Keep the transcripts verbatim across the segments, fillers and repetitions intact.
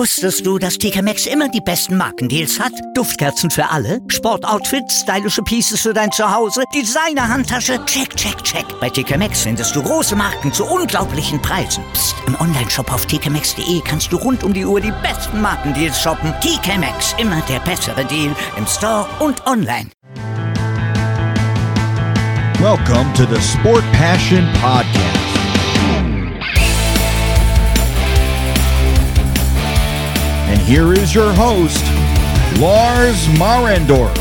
Wusstest du, dass T K Maxx immer die besten Markendeals hat? Duftkerzen für alle, Sportoutfits, stylische Pieces für dein Zuhause, Designer-Handtasche, check, check, check. Bei T K Maxx findest du große Marken zu unglaublichen Preisen. Psst. Im Onlineshop auf t k maxx punkt d e kannst du rund um die Uhr die besten Markendeals shoppen. T K Maxx, immer der bessere Deal im Store und online. Welcome to the Sport Passion Podcast. And here is your host, Lars Marendorf.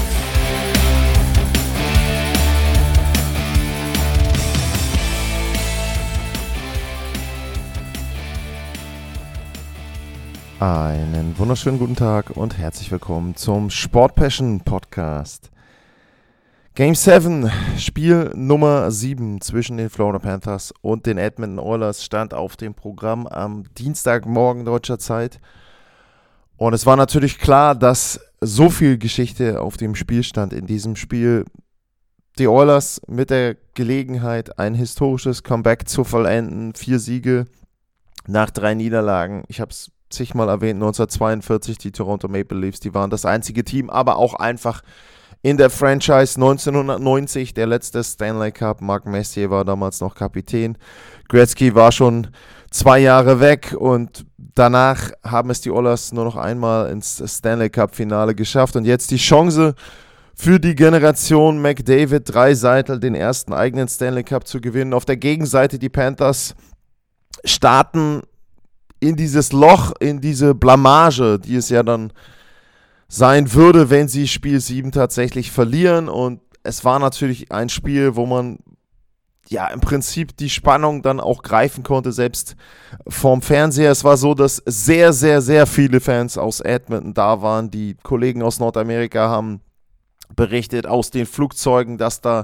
Einen wunderschönen guten Tag und herzlich willkommen zum Sport Passion Podcast. Game sieben, Spiel Nummer sieben zwischen den Florida Panthers und den Edmonton Oilers stand auf dem Programm am Dienstagmorgen deutscher Zeit. Und es war natürlich klar, dass so viel Geschichte auf dem Spiel stand in diesem Spiel. Die Oilers mit der Gelegenheit, ein historisches Comeback zu vollenden. Vier Siege nach drei Niederlagen. Ich habe es zigmal erwähnt, neunzehnhundertzweiundvierzig, die Toronto Maple Leafs, die waren das einzige Team, aber auch einfach in der Franchise. Neunzehnhundertneunzig, der letzte Stanley Cup. Mark Messier war damals noch Kapitän. Gretzky war schon zwei Jahre weg und danach haben es die Oilers nur noch einmal ins Stanley Cup Finale geschafft und jetzt die Chance für die Generation McDavid, Draisaitl, den ersten eigenen Stanley Cup zu gewinnen. Auf der Gegenseite die Panthers starten in dieses Loch, in diese Blamage, die es ja dann sein würde, wenn sie Spiel sieben tatsächlich verlieren. Und es war natürlich ein Spiel, wo man ja im Prinzip die Spannung dann auch greifen konnte, selbst vorm Fernseher. Es war so, dass sehr, sehr, sehr viele Fans aus Edmonton da waren. Die Kollegen aus Nordamerika haben berichtet aus den Flugzeugen, dass da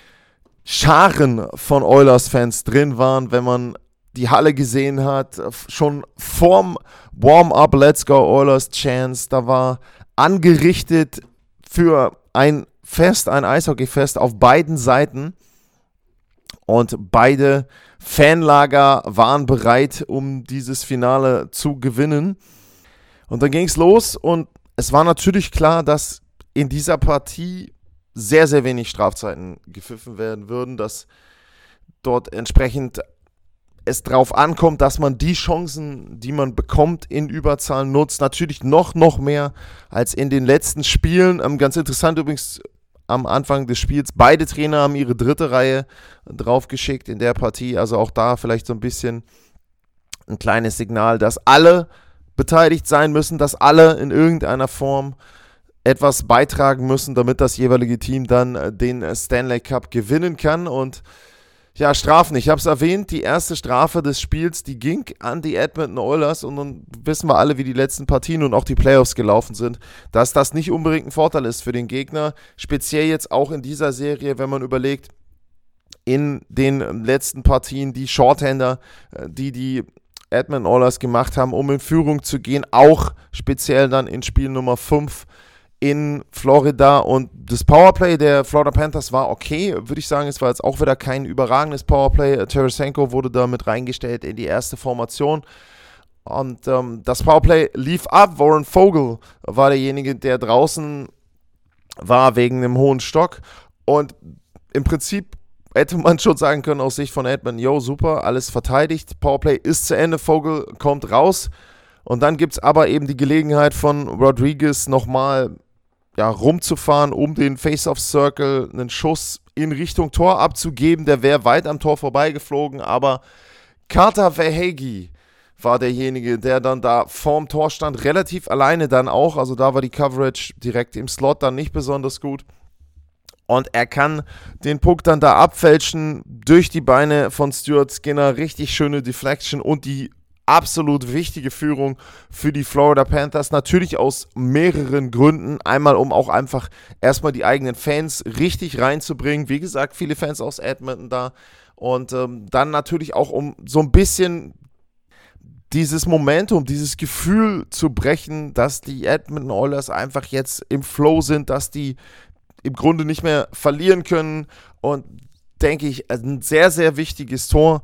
Scharen von Oilers-Fans drin waren, wenn man die Halle gesehen hat, schon vorm Warm-Up Let's Go Oilers Chance, da war angerichtet für ein Fest, ein Eishockeyfest auf beiden Seiten und beide Fanlager waren bereit, um dieses Finale zu gewinnen. Und dann ging es los und es war natürlich klar, dass in dieser Partie sehr, sehr wenig Strafzeiten gepfiffen werden würden, dass dort entsprechend es darauf ankommt, dass man die Chancen, die man bekommt, in Überzahl nutzt. Natürlich noch, noch mehr als in den letzten Spielen. Ähm, ganz interessant übrigens am Anfang des Spiels, beide Trainer haben ihre dritte Reihe draufgeschickt in der Partie. Also auch da vielleicht so ein bisschen ein kleines Signal, dass alle beteiligt sein müssen, dass alle in irgendeiner Form etwas beitragen müssen, damit das jeweilige Team dann den Stanley Cup gewinnen kann. Und ja, Strafen, ich habe es erwähnt, die erste Strafe des Spiels, die ging an die Edmonton Oilers und dann wissen wir alle, wie die letzten Partien und auch die Playoffs gelaufen sind, dass das nicht unbedingt ein Vorteil ist für den Gegner, speziell jetzt auch in dieser Serie, wenn man überlegt, in den letzten Partien die Shorthander, die die Edmonton Oilers gemacht haben, um in Führung zu gehen, auch speziell dann in Spiel Nummer fünf in Florida, und das Powerplay der Florida Panthers war okay, würde ich sagen. Es war jetzt auch wieder kein überragendes Powerplay. Tarasenko wurde da mit reingestellt in die erste Formation und ähm, das Powerplay lief ab. Warren Vogel war derjenige, der draußen war wegen einem hohen Stock, und im Prinzip hätte man schon sagen können aus Sicht von Edmonton, yo, super, alles verteidigt, Powerplay ist zu Ende, Vogel kommt raus, und dann gibt es aber eben die Gelegenheit von Rodriguez nochmal ja, rumzufahren, um den Face-Off-Circle einen Schuss in Richtung Tor abzugeben. Der wäre weit am Tor vorbeigeflogen, aber Carter Verhaeghe war derjenige, der dann da vorm Tor stand, relativ alleine dann auch. Also da war die Coverage direkt im Slot dann nicht besonders gut. Und er kann den Puck dann da abfälschen durch die Beine von Stuart Skinner. Richtig schöne Deflection und die absolut wichtige Führung für die Florida Panthers, natürlich aus mehreren Gründen. Einmal, um auch einfach erstmal die eigenen Fans richtig reinzubringen. Wie gesagt, viele Fans aus Edmonton da. Und ähm, dann natürlich auch, um so ein bisschen dieses Momentum, dieses Gefühl zu brechen, dass die Edmonton Oilers einfach jetzt im Flow sind, dass die im Grunde nicht mehr verlieren können. Und denke ich, ein sehr, sehr wichtiges Tor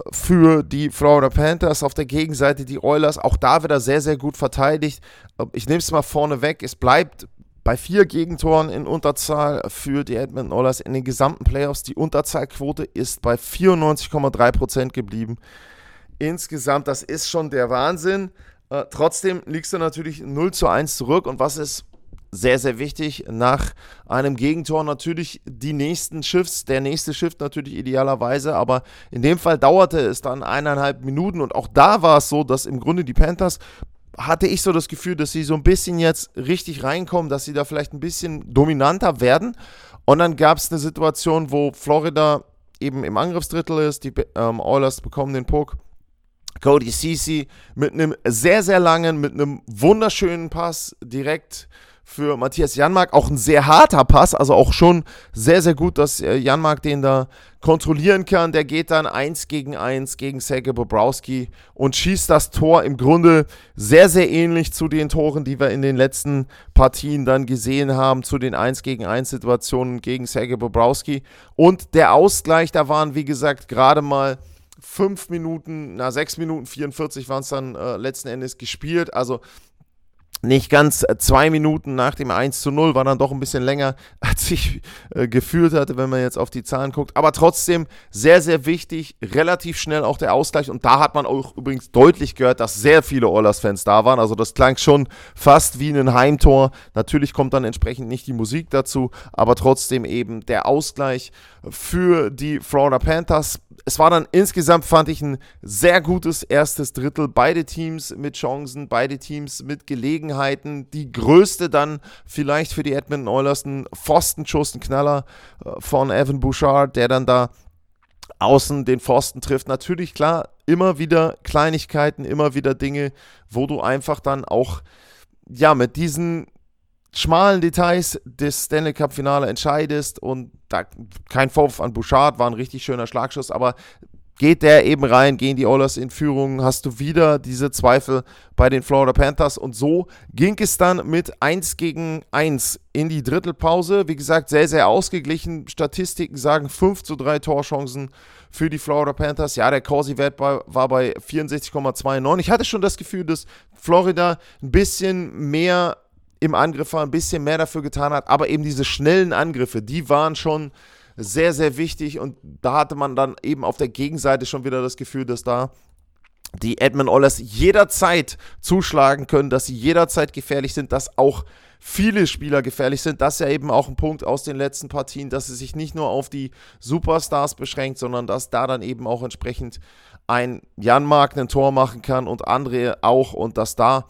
für die Florida Panthers. Auf der Gegenseite die Oilers, auch da wieder sehr, sehr gut verteidigt. Ich nehme es mal vorne weg, es bleibt bei vier Gegentoren in Unterzahl für die Edmonton Oilers in den gesamten Playoffs. Die Unterzahlquote ist bei vierundneunzig Komma drei Prozent geblieben. Insgesamt, das ist schon der Wahnsinn. Äh, trotzdem liegst du natürlich null zu eins zurück. Und was ist sehr, sehr wichtig, nach einem Gegentor natürlich die nächsten Shifts, der nächste Shift natürlich idealerweise, aber in dem Fall dauerte es dann eineinhalb Minuten und auch da war es so, dass im Grunde die Panthers, hatte ich so das Gefühl, dass sie so ein bisschen jetzt richtig reinkommen, dass sie da vielleicht ein bisschen dominanter werden und dann gab es eine Situation, wo Florida eben im Angriffsdrittel ist, die ähm, Oilers bekommen den Puck, Cody Ceci mit einem sehr, sehr langen, mit einem wunderschönen Pass direkt für Matthias Janmark, auch ein sehr harter Pass, also auch schon sehr, sehr gut, dass äh, Janmark den da kontrollieren kann. Der geht dann eins gegen eins gegen Sergei Bobrovsky und schießt das Tor im Grunde sehr, sehr ähnlich zu den Toren, die wir in den letzten Partien dann gesehen haben, zu den eins gegen eins Situationen gegen Sergei Bobrovsky. Und der Ausgleich, da waren, wie gesagt, gerade mal fünf Minuten, na sechs Minuten vierundvierzig waren es dann äh, letzten Endes gespielt, also nicht ganz zwei Minuten nach dem eins zu null, war dann doch ein bisschen länger, als ich äh, gefühlt hatte, wenn man jetzt auf die Zahlen guckt. Aber trotzdem sehr, sehr wichtig, relativ schnell auch der Ausgleich. Und da hat man auch übrigens deutlich gehört, dass sehr viele Oilers-Fans da waren. Also das klang schon fast wie ein Heimtor. Natürlich kommt dann entsprechend nicht die Musik dazu, aber trotzdem eben der Ausgleich für die Florida Panthers. Es war dann insgesamt, fand ich, ein sehr gutes erstes Drittel. Beide Teams mit Chancen, beide Teams mit Gelegenheiten. Die größte dann vielleicht für die Edmonton Oilers, ein Pfostenschuss, ein Knaller von Evan Bouchard, der dann da außen den Pfosten trifft. Natürlich, klar, immer wieder Kleinigkeiten, immer wieder Dinge, wo du einfach dann auch, ja, mit diesen schmalen Details des Stanley Cup Finale entscheidest und da kein Vorwurf an Bouchard, war ein richtig schöner Schlagschuss, aber geht der eben rein, gehen die Oilers in Führung, hast du wieder diese Zweifel bei den Florida Panthers und so ging es dann mit eins gegen eins in die Drittelpause. Wie gesagt, sehr, sehr ausgeglichen. Statistiken sagen fünf zu drei Torchancen für die Florida Panthers. Ja, der Corsi-Wert war bei vierundsechzig Komma neunundzwanzig. Ich hatte schon das Gefühl, dass Florida ein bisschen mehr im Angriff war, ein bisschen mehr dafür getan hat, aber eben diese schnellen Angriffe, die waren schon sehr, sehr wichtig und da hatte man dann eben auf der Gegenseite schon wieder das Gefühl, dass da die Edmonton Oilers jederzeit zuschlagen können, dass sie jederzeit gefährlich sind, dass auch viele Spieler gefährlich sind. Das ist ja eben auch ein Punkt aus den letzten Partien, dass es sich nicht nur auf die Superstars beschränkt, sondern dass da dann eben auch entsprechend ein Janmark ein Tor machen kann und andere auch und dass da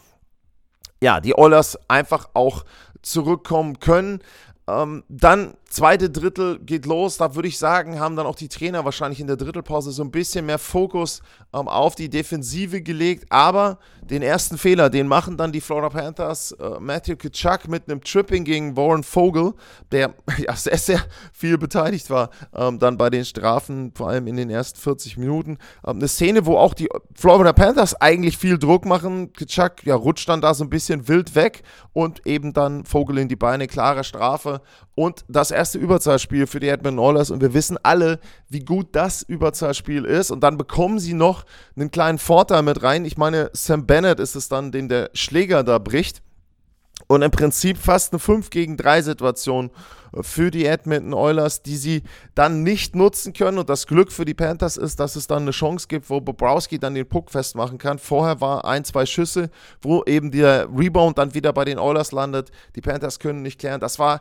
ja, die Oilers einfach auch zurückkommen können. Ähm, dann zweite Drittel geht los, da würde ich sagen, haben dann auch die Trainer wahrscheinlich in der Drittelpause so ein bisschen mehr Fokus ähm, auf die Defensive gelegt, aber den ersten Fehler, den machen dann die Florida Panthers, äh, Matthew Tkachuk mit einem Tripping gegen Warren Vogel, der ja sehr, sehr viel beteiligt war, ähm, dann bei den Strafen, vor allem in den ersten vierzig Minuten. Ähm, eine Szene, wo auch die Florida Panthers eigentlich viel Druck machen, Tkachuk ja, rutscht dann da so ein bisschen wild weg und eben dann Vogel in die Beine, klare Strafe und das erste Überzahlspiel für die Edmonton Oilers und wir wissen alle, wie gut das Überzahlspiel ist und dann bekommen sie noch einen kleinen Vorteil mit rein. Ich meine, Sam Bennett ist es dann, den der Schläger da bricht und im Prinzip fast eine fünf gegen drei Situation für die Edmonton Oilers, die sie dann nicht nutzen können und das Glück für die Panthers ist, dass es dann eine Chance gibt, wo Bobrovsky dann den Puck festmachen kann. Vorher war ein, zwei Schüsse, wo eben der Rebound dann wieder bei den Oilers landet. Die Panthers können nicht klären. Das war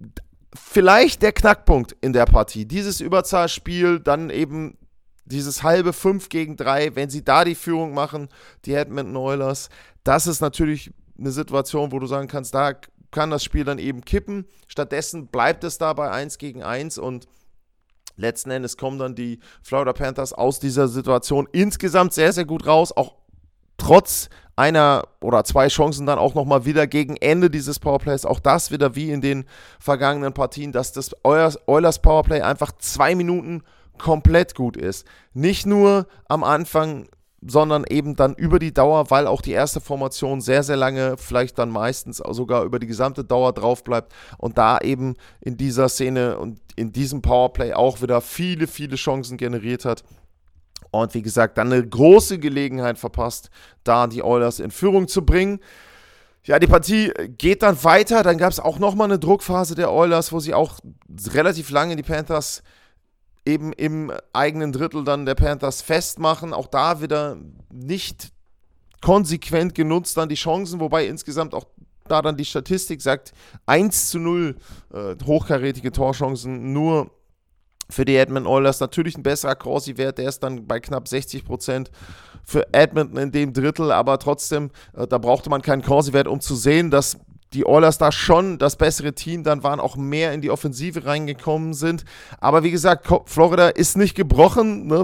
vielleicht der Knackpunkt in der Partie. Dieses Überzahlspiel, dann eben dieses halbe fünf gegen drei, wenn sie da die Führung machen, die Edmonton Oilers, das ist natürlich eine Situation, wo du sagen kannst, da kann das Spiel dann eben kippen. Stattdessen bleibt es da bei eins gegen eins und letzten Endes kommen dann die Florida Panthers aus dieser Situation insgesamt sehr, sehr gut raus, auch trotz einer oder zwei Chancen dann auch nochmal wieder gegen Ende dieses Powerplays, auch das wieder wie in den vergangenen Partien, dass das Oilers Powerplay einfach zwei Minuten komplett gut ist. Nicht nur am Anfang sondern eben dann über die Dauer, weil auch die erste Formation sehr, sehr lange, vielleicht dann meistens sogar über die gesamte Dauer drauf bleibt und da eben in dieser Szene und in diesem Powerplay auch wieder viele, viele Chancen generiert hat. Und wie gesagt, dann eine große Gelegenheit verpasst, da die Oilers in Führung zu bringen. Ja, die Partie geht dann weiter. Dann gab es auch nochmal eine Druckphase der Oilers, wo sie auch relativ lange die Panthers eben im eigenen Drittel dann der Panthers festmachen. Auch da wieder nicht konsequent genutzt dann die Chancen, wobei insgesamt auch da dann die Statistik sagt, eins zu null äh, hochkarätige Torchancen nur für die Edmonton Oilers. Natürlich ein besserer Corsi-Wert, der ist dann bei knapp sechzig Prozent für Edmonton in dem Drittel, aber trotzdem, äh, da brauchte man keinen Corsi-Wert, um zu sehen, dass die Oilers da schon das bessere Team dann waren, auch mehr in die Offensive reingekommen sind. Aber wie gesagt, Florida ist nicht gebrochen, ne?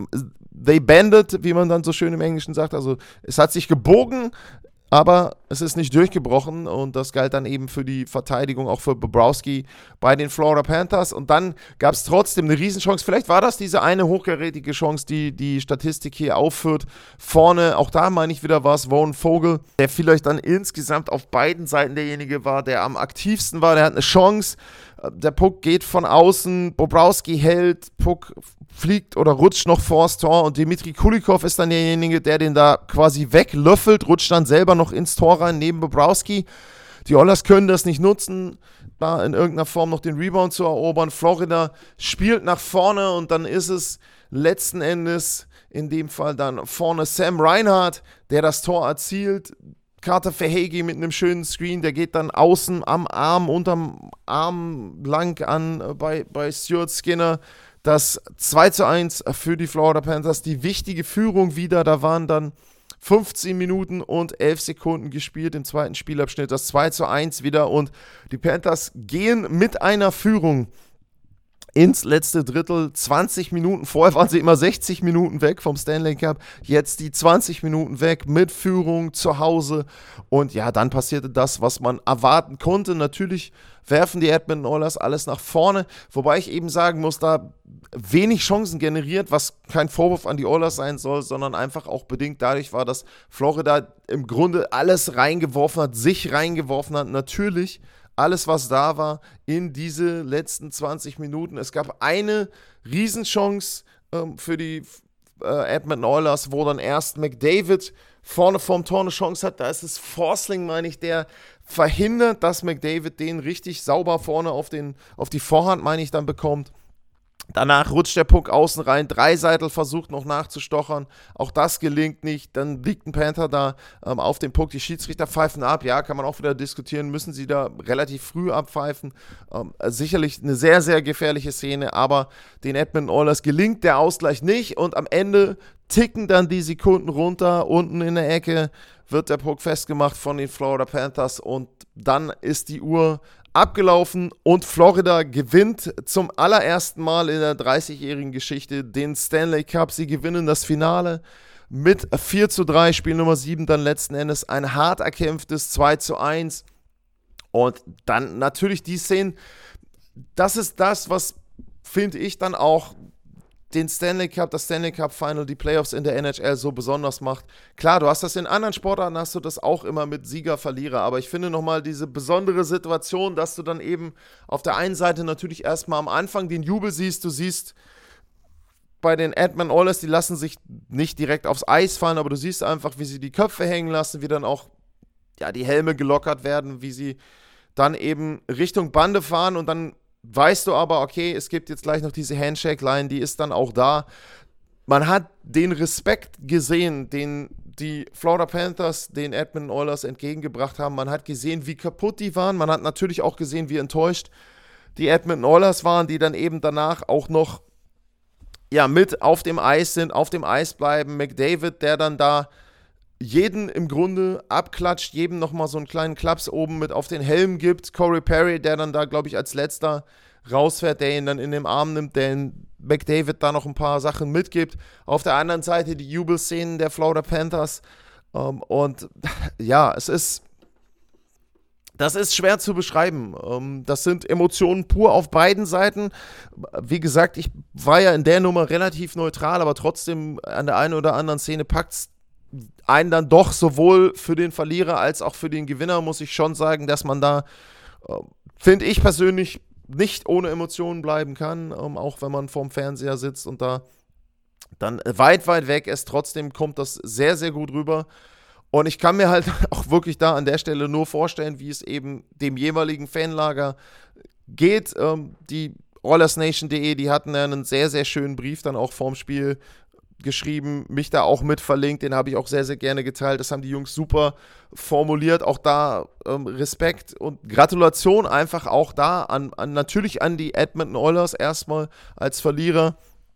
They bended, wie man dann so schön im Englischen sagt. Also es hat sich gebogen, aber es ist nicht durchgebrochen und das galt dann eben für die Verteidigung, auch für Bobrovsky bei den Florida Panthers. Und dann gab es trotzdem eine Riesenchance. Vielleicht war das diese eine hochkarätige Chance, die die Statistik hier aufführt. Vorne, auch da meine ich wieder, war es Vaughn Vogel, der vielleicht dann insgesamt auf beiden Seiten derjenige war, der am aktivsten war. Der hat eine Chance. Der Puck geht von außen, Bobrovsky hält, Puck fliegt oder rutscht noch vors Tor und Dmitri Kulikov ist dann derjenige, der den da quasi weglöffelt, rutscht dann selber noch ins Tor rein neben Bobrovsky. Die Oilers können das nicht nutzen, da in irgendeiner Form noch den Rebound zu erobern. Florida spielt nach vorne und dann ist es letzten Endes in dem Fall dann vorne Sam Reinhart, der das Tor erzielt. Carter Verhaeghe mit einem schönen Screen, der geht dann außen am Arm, unterm Arm lang an äh, bei, bei Stuart Skinner. Das zwei zu eins für die Florida Panthers, die wichtige Führung wieder, da waren dann fünfzehn Minuten und elf Sekunden gespielt im zweiten Spielabschnitt, das zwei zu eins wieder und die Panthers gehen mit einer Führung ins letzte Drittel, zwanzig Minuten, vorher waren sie immer sechzig Minuten weg vom Stanley Cup, jetzt die zwanzig Minuten weg mit Führung zu Hause und ja, dann passierte das, was man erwarten konnte. Natürlich werfen die Edmonton Oilers alles nach vorne, wobei ich eben sagen muss, da wenig Chancen generiert, was kein Vorwurf an die Oilers sein soll, sondern einfach auch bedingt dadurch war, dass Florida im Grunde alles reingeworfen hat, sich reingeworfen hat, natürlich alles, was da war, in diese letzten zwanzig Minuten. Es gab eine Riesenchance ähm, für die äh, Edmonton Oilers, wo dann erst McDavid vorne vorm Tor eine Chance hat. Da ist es Forsling, meine ich, der verhindert, dass McDavid den richtig sauber vorne auf, den, auf die Vorhand, meine ich, dann bekommt. Danach rutscht der Puck außen rein, Draisaitl versucht noch nachzustochern, auch das gelingt nicht, dann liegt ein Panther da ähm, auf dem Puck, die Schiedsrichter pfeifen ab, ja, kann man auch wieder diskutieren, müssen sie da relativ früh abpfeifen, ähm, sicherlich eine sehr, sehr gefährliche Szene, aber den Edmonton Oilers gelingt der Ausgleich nicht und am Ende ticken dann die Sekunden runter, unten in der Ecke wird der Puck festgemacht von den Florida Panthers und dann ist die Uhr abgelaufen und Florida gewinnt zum allerersten Mal in der dreißigjährigen Geschichte den Stanley Cup. Sie gewinnen das Finale mit vier zu drei, Spiel Nummer sieben, dann letzten Endes ein hart erkämpftes zwei zu eins. Und dann natürlich die Szenen, das ist das, was, finde ich, dann auch den Stanley Cup, das Stanley Cup Final, die Playoffs in der N H L so besonders macht. Klar, du hast das in anderen Sportarten, hast du das auch immer mit Sieger, Verlierer, aber ich finde nochmal diese besondere Situation, dass du dann eben auf der einen Seite natürlich erstmal am Anfang den Jubel siehst, du siehst bei den Edmonton Oilers, die lassen sich nicht direkt aufs Eis fallen, aber du siehst einfach, wie sie die Köpfe hängen lassen, wie dann auch ja, die Helme gelockert werden, wie sie dann eben Richtung Bande fahren und dann weißt du aber, okay, es gibt jetzt gleich noch diese Handshake-Line, die ist dann auch da. Man hat den Respekt gesehen, den die Florida Panthers den Edmonton Oilers entgegengebracht haben. Man hat gesehen, wie kaputt die waren. Man hat natürlich auch gesehen, wie enttäuscht die Edmonton Oilers waren, die dann eben danach auch noch ja, mit auf dem Eis sind, auf dem Eis bleiben. McDavid, der dann da jeden im Grunde abklatscht, jedem nochmal so einen kleinen Klaps oben mit auf den Helm gibt. Corey Perry, der dann da, glaube ich, als letzter rausfährt, der ihn dann in den Arm nimmt, der ihn McDavid da noch ein paar Sachen mitgibt. Auf der anderen Seite die Jubelszenen der Florida Panthers. Ähm, und ja, es ist Das ist schwer zu beschreiben. Das sind Emotionen pur auf beiden Seiten. Wie gesagt, ich war ja in der Nummer relativ neutral, aber trotzdem an der einen oder anderen Szene packt es einen dann doch sowohl für den Verlierer als auch für den Gewinner, muss ich schon sagen, dass man da, finde ich persönlich, nicht ohne Emotionen bleiben kann, auch wenn man vorm Fernseher sitzt und da dann weit, weit weg ist. Trotzdem kommt das sehr, sehr gut rüber. Und ich kann mir halt auch wirklich da an der Stelle nur vorstellen, wie es eben dem jeweiligen Fanlager geht. Ähm, die Oilers Nation punkt de, die hatten ja einen sehr, sehr schönen Brief dann auch vorm Spiel geschrieben, mich da auch mit verlinkt, den habe ich auch sehr, sehr gerne geteilt. Das haben die Jungs super formuliert. Auch da ähm, Respekt und Gratulation einfach auch da an, an natürlich an die Edmonton Oilers erstmal als Verlierer,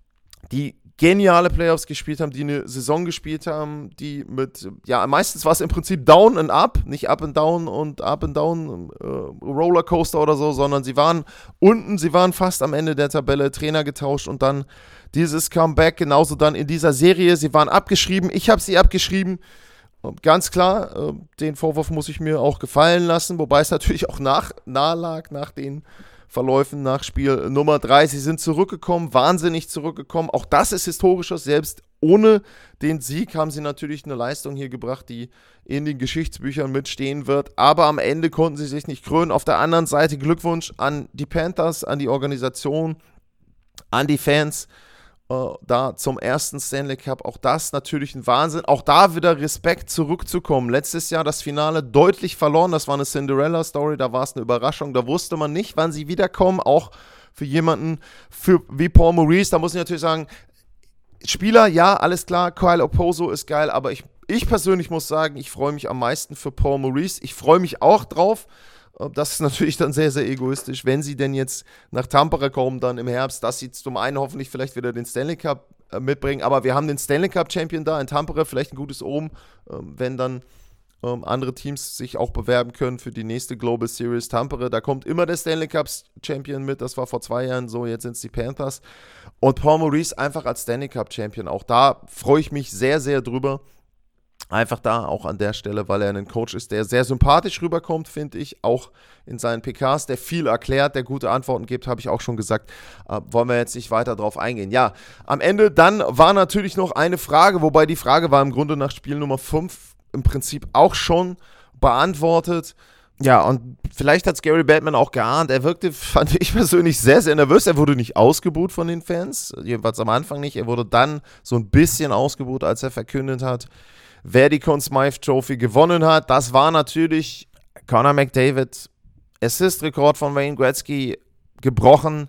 die geniale Playoffs gespielt haben, die eine Saison gespielt haben, die mit, ja, meistens war es im Prinzip Down and Up, nicht Up and Down und Up and Down, äh, Rollercoaster oder so, sondern sie waren unten, sie waren fast am Ende der Tabelle, Trainer getauscht und dann dieses Comeback, genauso dann in dieser Serie, sie waren abgeschrieben, ich habe sie abgeschrieben, ganz klar, äh, den Vorwurf muss ich mir auch gefallen lassen, wobei es natürlich auch nach, nahe lag, nach den Verläufen nach Spiel Nummer drei. Sie sind zurückgekommen, wahnsinnig zurückgekommen. Auch das ist historischer. Selbst ohne den Sieg haben sie natürlich eine Leistung hier gebracht, die in den Geschichtsbüchern mitstehen wird. Aber am Ende konnten sie sich nicht krönen. Auf der anderen Seite Glückwunsch an die Panthers, an die Organisation, an die Fans. Uh, da zum ersten Stanley Cup, auch das natürlich ein Wahnsinn, auch da wieder Respekt zurückzukommen. Letztes Jahr das Finale deutlich verloren, das war eine Cinderella-Story, da war es eine Überraschung, da wusste man nicht, wann sie wiederkommen, auch für jemanden für, wie Paul Maurice, da muss ich natürlich sagen, Spieler, ja, alles klar, Kyle Okposo ist geil, aber ich, ich persönlich muss sagen, ich freue mich am meisten für Paul Maurice, ich freue mich auch drauf. Das ist natürlich dann sehr, sehr egoistisch, wenn sie denn jetzt nach Tampere kommen, dann im Herbst, dass sie zum einen hoffentlich vielleicht wieder den Stanley Cup äh, mitbringen, aber wir haben den Stanley Cup Champion da in Tampere, vielleicht ein gutes Omen, ähm, wenn dann ähm, andere Teams sich auch bewerben können für die nächste Global Series Tampere. Da kommt immer der Stanley Cup Champion mit, das war vor zwei Jahren so, jetzt sind es die Panthers. Und Paul Maurice einfach als Stanley Cup Champion, auch da freue ich mich sehr, sehr drüber. Einfach da auch an der Stelle, weil er ein Coach ist, der sehr sympathisch rüberkommt, finde ich, auch in seinen P Ks, der viel erklärt, der gute Antworten gibt, habe ich auch schon gesagt, äh, wollen wir jetzt nicht weiter drauf eingehen. Ja, am Ende dann war natürlich noch eine Frage, wobei die Frage war im Grunde nach Spiel Nummer fünf im Prinzip auch schon beantwortet. Ja, und vielleicht hat es Gary Bettman auch geahnt, er wirkte, fand ich persönlich, sehr, sehr nervös, er wurde nicht ausgebuht von den Fans, jedenfalls am Anfang nicht, er wurde dann so ein bisschen ausgebuht, als er verkündet hat, wer die Conn Smythe Trophy gewonnen hat. Das war natürlich Connor McDavid. Assist-Rekord von Wayne Gretzky gebrochen.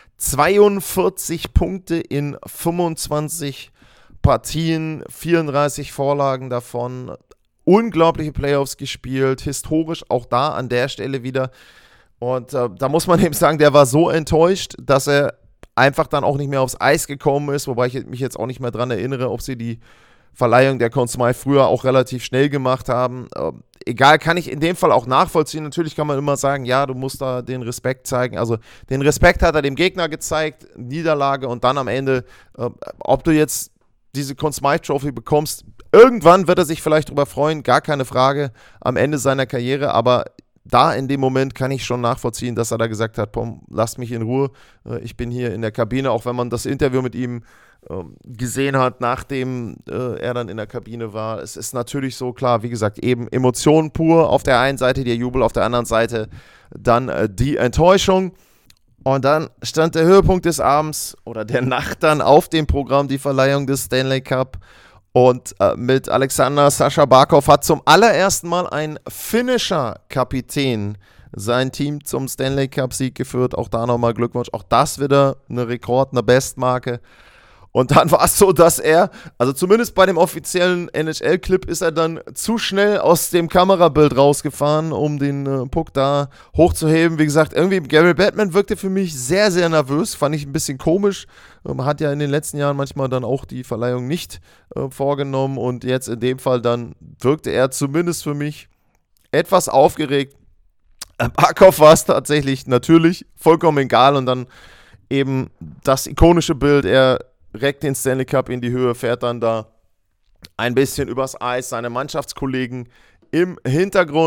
zweiundvierzig Punkte in fünfundzwanzig Partien, vierunddreißig Vorlagen davon. Unglaubliche Playoffs gespielt, historisch auch da an der Stelle wieder. Und äh, da muss man eben sagen, der war so enttäuscht, dass er einfach dann auch nicht mehr aufs Eis gekommen ist, wobei ich mich jetzt auch nicht mehr dran erinnere, ob sie die Verleihung der Conn Smythe früher auch relativ schnell gemacht haben. Ähm, egal, kann ich in dem Fall auch nachvollziehen. Natürlich kann man immer sagen, ja, du musst da den Respekt zeigen. Also den Respekt hat er dem Gegner gezeigt, Niederlage und dann am Ende, äh, ob du jetzt diese Conn Smythe Trophy bekommst, irgendwann wird er sich vielleicht drüber freuen, gar keine Frage, am Ende seiner Karriere, aber da in dem Moment kann ich schon nachvollziehen, dass er da gesagt hat, komm, lasst mich in Ruhe, äh, ich bin hier in der Kabine, auch wenn man das Interview mit ihm gesehen hat, nachdem äh, er dann in der Kabine war. Es ist natürlich so klar, wie gesagt, eben Emotionen pur. Auf der einen Seite der Jubel, auf der anderen Seite dann äh, die Enttäuschung. Und dann stand der Höhepunkt des Abends oder der Nacht dann auf dem Programm, die Verleihung des Stanley Cup. Und äh, mit Alexander Sascha Barkov hat zum allerersten Mal ein finnischer Kapitän sein Team zum Stanley Cup-Sieg geführt. Auch da nochmal Glückwunsch. Auch das wieder eine Rekord, eine Bestmarke. Und dann war es so, dass er, also zumindest bei dem offiziellen N H L-Clip ist er dann zu schnell aus dem Kamerabild rausgefahren, um den äh, Puck da hochzuheben. Wie gesagt, irgendwie Gary Bettman wirkte für mich sehr, sehr nervös, fand ich ein bisschen komisch. Man ähm, hat ja in den letzten Jahren manchmal dann auch die Verleihung nicht äh, vorgenommen und jetzt in dem Fall dann wirkte er zumindest für mich etwas aufgeregt. Äh, Barkov war es tatsächlich natürlich vollkommen egal und dann eben das ikonische Bild, er reckt den Stanley Cup in die Höhe, fährt dann da ein bisschen übers Eis, seine Mannschaftskollegen im Hintergrund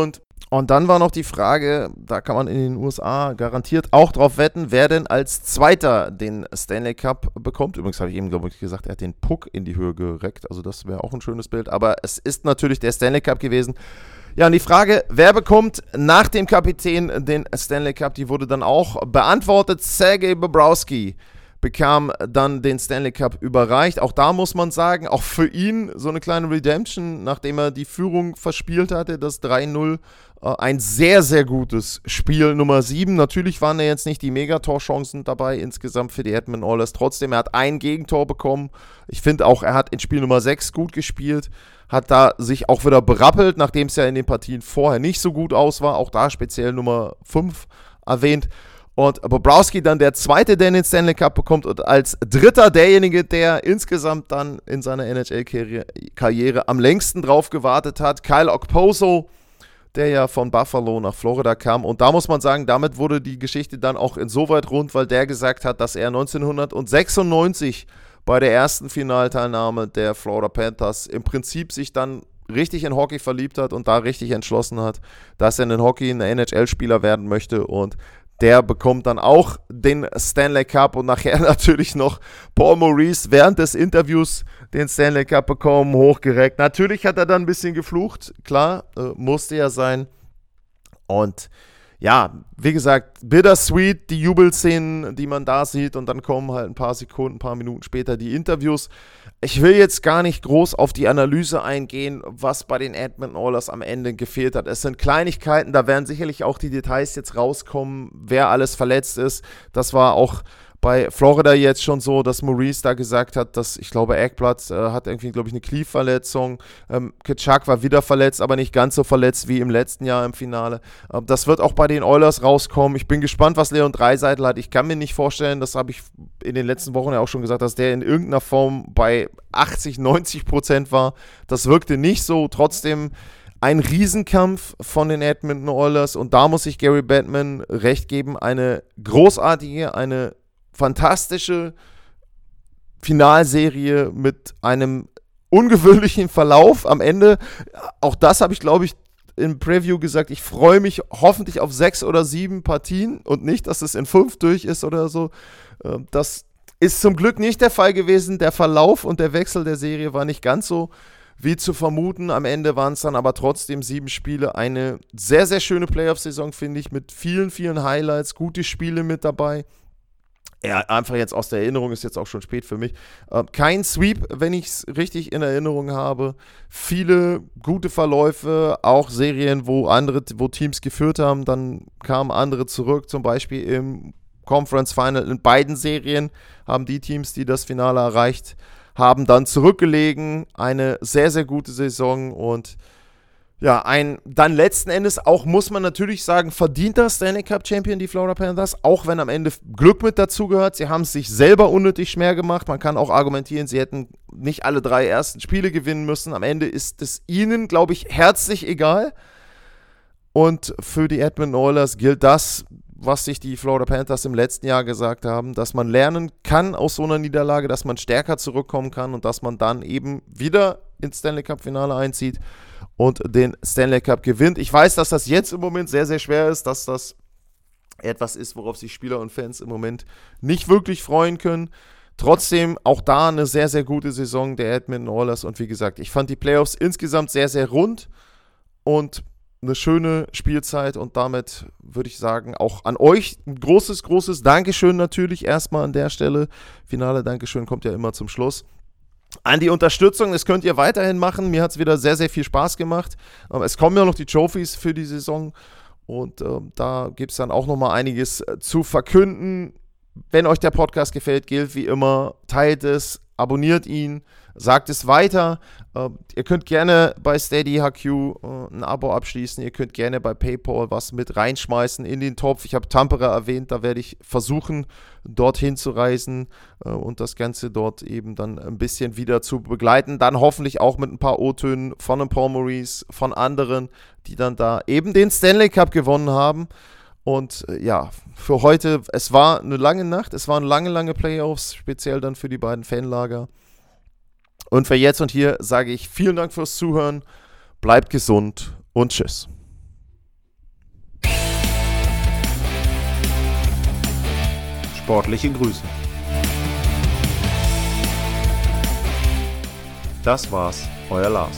Und dann war noch die Frage, da kann man in den U S A garantiert auch drauf wetten, wer denn als Zweiter den Stanley Cup bekommt. Übrigens habe ich eben, glaube ich, gesagt, er hat den Puck in die Höhe gereckt. Also das wäre auch ein schönes Bild. Aber es ist natürlich der Stanley Cup gewesen. Ja, und die Frage, wer bekommt nach dem Kapitän den Stanley Cup, die wurde dann auch beantwortet. Sergei Bobrovsky bekam dann den Stanley Cup überreicht. Auch da muss man sagen, auch für ihn so eine kleine Redemption, nachdem er die Führung verspielt hatte, das drei null. Äh, ein sehr, sehr gutes Spiel Nummer sieben. Natürlich waren da jetzt nicht die Megatorchancen dabei insgesamt für die Edmonton Oilers. Trotzdem, er hat ein Gegentor bekommen. Ich finde auch, er hat in Spiel Nummer sechs gut gespielt. Hat da sich auch wieder berappelt, nachdem es ja in den Partien vorher nicht so gut aus war. Auch da speziell Nummer fünf erwähnt. Und Bobrovsky dann der Zweite, der den Stanley Cup bekommt und als Dritter derjenige, der insgesamt dann in seiner N H L-Karriere am längsten drauf gewartet hat. Kyle Okposo, der ja von Buffalo nach Florida kam. Und da muss man sagen, damit wurde die Geschichte dann auch insoweit rund, weil der gesagt hat, dass er neunzehnhundertsechsundneunzig bei der ersten Finalteilnahme der Florida Panthers im Prinzip sich dann richtig in Hockey verliebt hat und da richtig entschlossen hat, dass er in den Hockey ein N H L-Spieler werden möchte, und der bekommt dann auch den Stanley Cup und nachher natürlich noch Paul Maurice während des Interviews den Stanley Cup bekommen, hochgereckt. Natürlich hat er dann ein bisschen geflucht, klar, äh, musste ja sein. Und ja, wie gesagt, bittersweet, die Jubelszenen, die man da sieht, und dann kommen halt ein paar Sekunden, ein paar Minuten später die Interviews. Ich will jetzt gar nicht groß auf die Analyse eingehen, was bei den Edmonton Oilers am Ende gefehlt hat. Es sind Kleinigkeiten, da werden sicherlich auch die Details jetzt rauskommen, wer alles verletzt ist. Das war auch bei Florida jetzt schon so, dass Maurice da gesagt hat, dass, ich glaube, Ekblad äh, hat irgendwie, glaube ich, eine Knieverletzung. Ähm, Tkachuk war wieder verletzt, aber nicht ganz so verletzt wie im letzten Jahr im Finale. Ähm, das wird auch bei den Oilers rauskommen. Ich bin gespannt, was Leon Draisaitl hat. Ich kann mir nicht vorstellen, das habe ich in den letzten Wochen ja auch schon gesagt, dass der in irgendeiner Form bei achtzig, neunzig Prozent war. Das wirkte nicht so. Trotzdem ein Riesenkampf von den Edmonton Oilers, und da muss ich Gary Bettman recht geben. Eine großartige, eine fantastische Finalserie mit einem ungewöhnlichen Verlauf am Ende. Auch das habe ich, glaube ich, im Preview gesagt. Ich freue mich hoffentlich auf sechs oder sieben Partien und nicht, dass es in fünf durch ist oder so. Das ist zum Glück nicht der Fall gewesen. Der Verlauf und der Wechsel der Serie war nicht ganz so wie zu vermuten. Am Ende waren es dann aber trotzdem sieben Spiele. Eine sehr, sehr schöne Playoff-Saison, finde ich, mit vielen, vielen Highlights, gute Spiele mit dabei. Ja, einfach jetzt aus der Erinnerung, ist jetzt auch schon spät für mich. Äh, kein Sweep, wenn ich es richtig in Erinnerung habe. Viele gute Verläufe, auch Serien, wo andere, wo Teams geführt haben, dann kamen andere zurück, zum Beispiel im Conference Final. In beiden Serien haben die Teams, die das Finale erreicht haben, dann zurückgelegen. Eine sehr, sehr gute Saison, und ja, ein dann letzten Endes auch, muss man natürlich sagen, verdienter Stanley Cup Champion, die Florida Panthers, auch wenn am Ende Glück mit dazugehört. Sie haben es sich selber unnötig schwer gemacht. Man kann auch argumentieren, sie hätten nicht alle drei ersten Spiele gewinnen müssen. Am Ende ist es ihnen, glaube ich, herzlich egal. Und für die Edmonton Oilers gilt das, was sich die Florida Panthers im letzten Jahr gesagt haben, dass man lernen kann aus so einer Niederlage, dass man stärker zurückkommen kann und dass man dann eben wieder ins Stanley Cup Finale einzieht und den Stanley Cup gewinnt. Ich weiß, dass das jetzt im Moment sehr, sehr schwer ist, dass das etwas ist, worauf sich Spieler und Fans im Moment nicht wirklich freuen können. Trotzdem auch da eine sehr, sehr gute Saison der Edmonton Oilers, und wie gesagt, ich fand die Playoffs insgesamt sehr, sehr rund und eine schöne Spielzeit, und damit würde ich sagen, auch an euch ein großes, großes Dankeschön natürlich erstmal an der Stelle. Finale Dankeschön kommt ja immer zum Schluss. An die Unterstützung, das könnt ihr weiterhin machen. Mir hat es wieder sehr, sehr viel Spaß gemacht. Es kommen ja noch die Trophies für die Saison, und äh, da gibt es dann auch nochmal einiges zu verkünden. Wenn euch der Podcast gefällt, gilt wie immer, teilt es, abonniert ihn, sagt es weiter. Äh, ihr könnt gerne bei Steady H Q äh, ein Abo abschließen. Ihr könnt gerne bei PayPal was mit reinschmeißen in den Topf. Ich habe Tampere erwähnt, da werde ich versuchen, dorthin zu reisen äh, und das Ganze dort eben dann ein bisschen wieder zu begleiten. Dann hoffentlich auch mit ein paar O-Tönen von einem Paul Maurice, von anderen, die dann da eben den Stanley Cup gewonnen haben. Und äh, ja, für heute, es war eine lange Nacht, es waren lange, lange Playoffs, speziell dann für die beiden Fanlager. Und für jetzt und hier sage ich vielen Dank fürs Zuhören, bleibt gesund und tschüss. Sportliche Grüße. Das war's, euer Lars.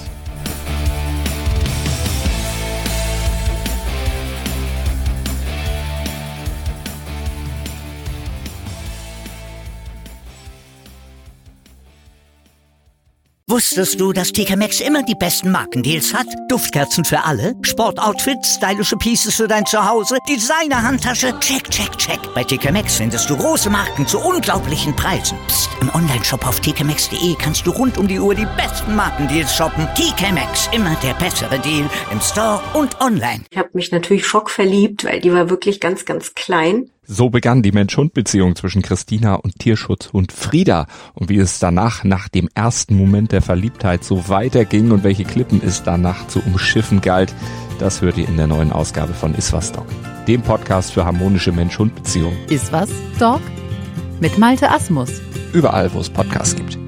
Wusstest du, dass T K Maxx immer die besten Markendeals hat? Duftkerzen für alle, Sportoutfits, stylische Pieces für dein Zuhause, Designer-Handtasche, check, check, check. Bei T K Maxx findest du große Marken zu unglaublichen Preisen. Psst. Im Onlineshop auf t k maxx punkt d e kannst du rund um die Uhr die besten Markendeals shoppen. T K Maxx, immer der bessere Deal im Store und online. Ich habe mich natürlich schockverliebt, weil die war wirklich ganz, ganz klein. So begann die Mensch-Hund-Beziehung zwischen Christina und Tierschutzhund Frieda. Und wie es danach, nach dem ersten Moment der Verliebtheit, so weiterging und welche Klippen es danach zu umschiffen galt, das hört ihr in der neuen Ausgabe von Iswas Dog, dem Podcast für harmonische Mensch-Hund-Beziehungen. Iswas Dog? Mit Malte Asmus. Überall, wo es Podcasts gibt.